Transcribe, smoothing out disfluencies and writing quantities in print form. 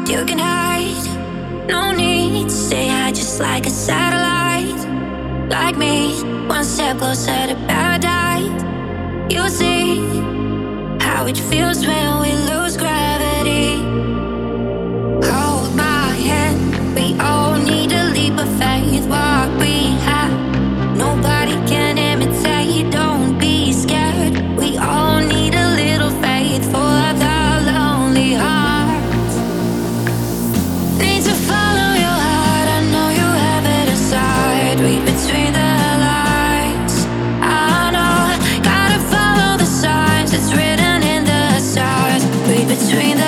You can hide, no need to stay high, just like a satellite. Like me, one step closer to paradise. You'll see how it feels when we lose gravity. Hold my hand, we all need a leap of faith. What we have, nobody can imitate. Don't be scared, we all need a little faith for the lonely hearts. Need to follow your heart, I know you have it inside. Read between the lines, I know. Gotta follow the signs, it's written in the stars. Read between